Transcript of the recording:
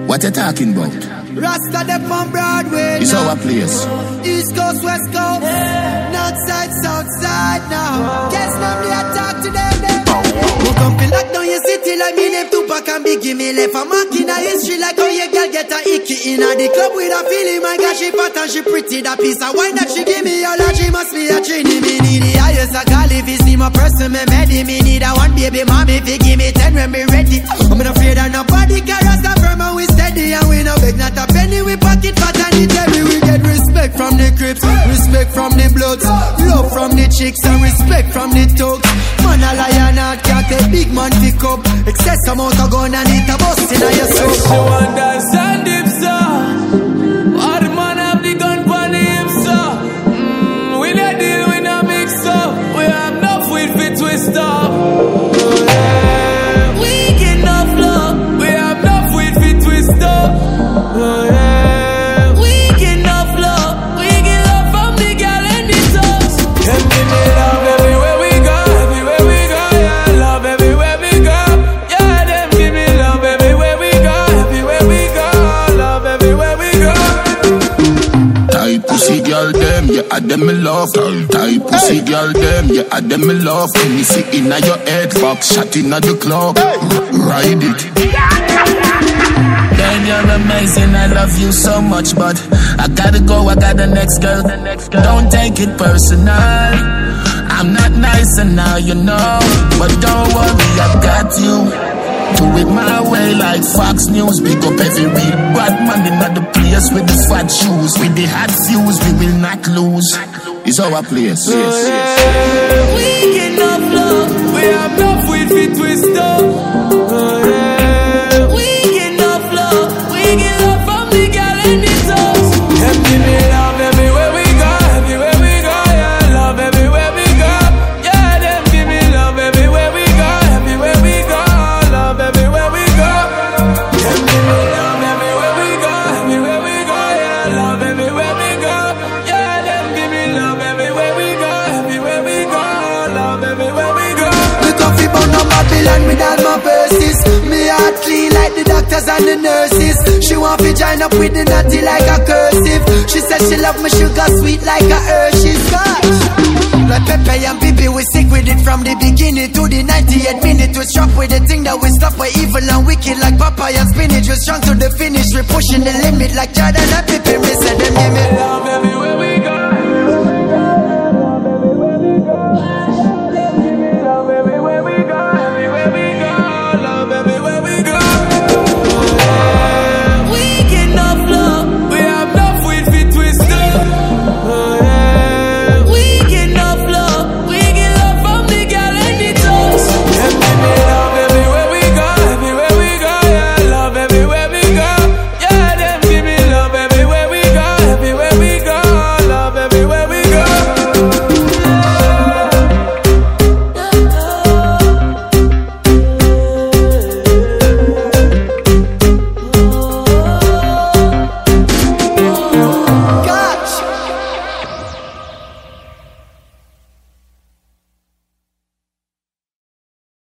What you talking about? Rasta them on Broadway. It's our place. East Coast, West Coast, North Side, South Side now. Guess nobody attack to them. Who come to lock down your city like me name Tupac and Biggie. Me left a mark in a history like how your girl get a icky in a the club with a feeling. My God, she fat and she pretty. That piece of wine that she give me, all that she must be a trini. Me need the highest I call if it's me my person, me ready. Me need a one baby mommy if you give me 10 when me ready. I'm not afraid of nobody, cause Rasta firm and we steady. And we no beg not a penny, we pocket fat and it heavy. We get respect from the Crips, respect from the Bloods, love from the chicks and respect from the thugs. Man a lion and cat, a big man pick up. Excess amount of gun and it a bust in your soul. She want that stand hip, sir. All the man have the gun for him, sir. We not deal with no mix up. We have enough with fit twist up. We get enough love. We have enough with fit twist up. We get enough love. We get love from the girl and the toes. Them give me love everywhere we go. Everywhere we go, yeah. Love everywhere we go. Yeah, them give me love everywhere we go. Everywhere we go. Love everywhere we go. Tight pussy girl them, yeah, I them me love. Tight pussy girl them, yeah, I them me love. When you see inna your head, fuck shot inna the club. Ride it. Girl, you're amazing, I love you so much, but I gotta go, I got the next girl. Don't take it personal. I'm not nice and now you know, but don't worry, I got you. Do it my way like Fox News. Big up every real bad man in the place with the fat shoes. With the hot fuse, we will not lose. It's our place. Yes. We get enough love. We have enough with fit twist up. We get enough love. We get love from the girl and the toes. Them give me love everywhere we go. Everywhere we go, yeah. Love everywhere we go. Yeah, them give me love everywhere we go. Everywhere we go. Love everywhere we go. Them give me love everywhere we go. Everywhere we go, yeah. Love everywhere we go. Yeah, them give me love everywhere we go. Everywhere we go. Love everywhere we go. The coffee bound on Babylon with all my verses. Me heart clean like the doctors and the nurses. She want to join up with the natty like a cursive. She said she love me sugar sweet like a Hershey's. Like Pepe and Bibi, we sick with it from the beginning to the 98th minute. We struck with the thing that we stop by evil and wicked like papaya and spinach. We strong to the finish, we pushing the limit like Jordan and Pippen. We said them give me love everywhere.